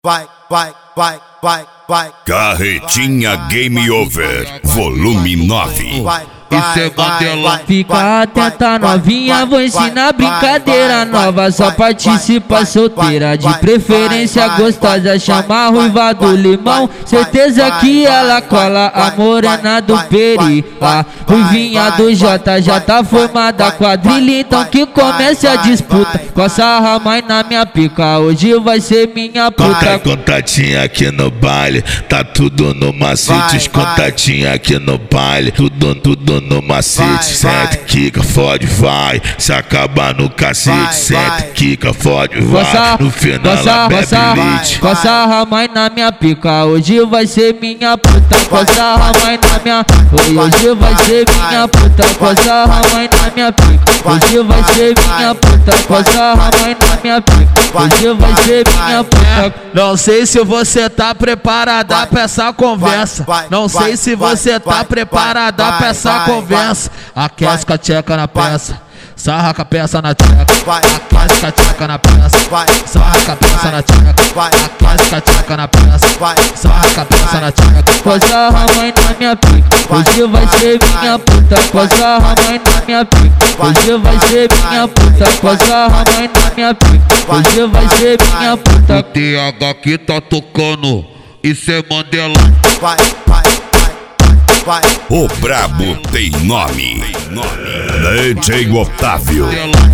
Carretinha Game Over, volume 9. Isso é Mandela. Fica atenta novinha, vou ensinar brincadeira nova. Só participa solteira, de preferência gostosa. Chama a ruiva do limão, certeza que ela cola. A morena do peri, a ruivinha do Jota. Já tá formada quadrilha, então que comece a disputa. Coça a mãe na minha pica, hoje vai ser minha puta. Contatinha aqui no baile, tá tudo no macete. Os contatinhos aqui no baile, tudo no macete. Senta, quica, fode, vai. Se acabar no cacete, senta, quica, fode, vai. No final ela bebe leite. Coça a mãe na minha pica, hoje vai ser minha puta. Coça a mãe na minha, hoje vai ser minha puta. Coça a mãe na minha pica, hoje vai ser minha puta. Coça a mãe na minha pica, hoje vai ser minha puta. Não sei se você tá preparada pra essa conversa. Não sei se você tá preparada pra essa conversa. Aquece com a tcheca na peça, sarra com a peça na tcheca. Aquece com a tcheca na peça, sarra com a peça na tcheca. Aquece com a tcheca na peça, sarra com a peça na tcheca. Coça a mãe na minha pica, hoje vai ser minha puta. Coça a mãe na minha pica, hoje vai ser minha puta. Coça a mãe na minha pica, hoje vai ser minha puta. O TH que tá tocando, isso é Mandela. O brabo tem nome. DJ Otávio.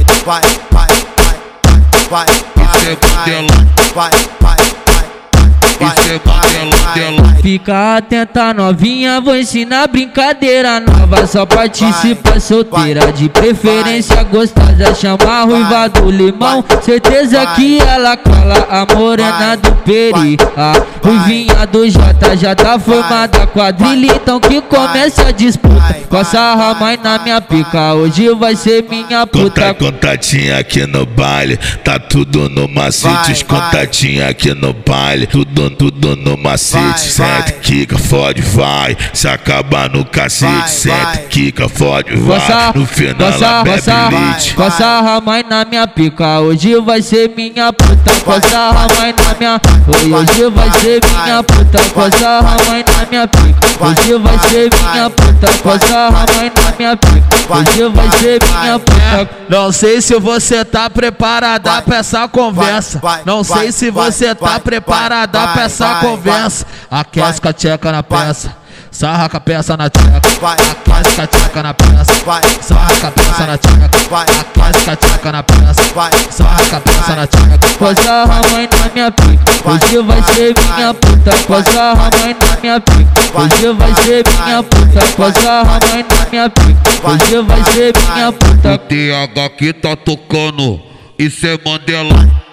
Isso é Mandela. Isso é Mandela. Fica atenta novinha, vou ensinar brincadeira nova. Só participa solteira, de preferência gostosa. Chama a ruiva do limão, certeza que ela cola. A morena do peri, a ruivinha do Jota. Já tá formada quadrilha, então que comece a disputa. Coça a mãe na minha pica, hoje vai ser minha puta. Contatinha aqui no baile, tá tudo no macete. Os contatinhos aqui no baile, tudo no macete. Senta, quica, fode, vai. Se acabar no cacete, senta, quica, fode, vai. No final ela bebe leite. Coça a mãe na minha pica, hoje vai ser minha puta. Coça a mãe na minha, hoje vai ser minha puta. Coça a mãe na minha pica, hoje vai ser minha puta. Coça a mãe na minha pica, hoje vai ser minha puta. Não sei se você tá preparada pra essa conversa. Não sei se você tá preparada pra essa conversa. Aquece com a tcheca na peça, sarra com a peça na tcheca. Aquece com a tcheca na peça, sarra com a peça na tcheca. Aquece com a tcheca na peça, sarra com a peça na tcheca. Coça a mãe na minha pica, hoje vai ser minha puta. Coça a mãe na minha pica, hoje vai ser minha puta. Coça a mãe na minha pica, hoje vai ser minha puta. O TH que tá tocando, isso é Mandela.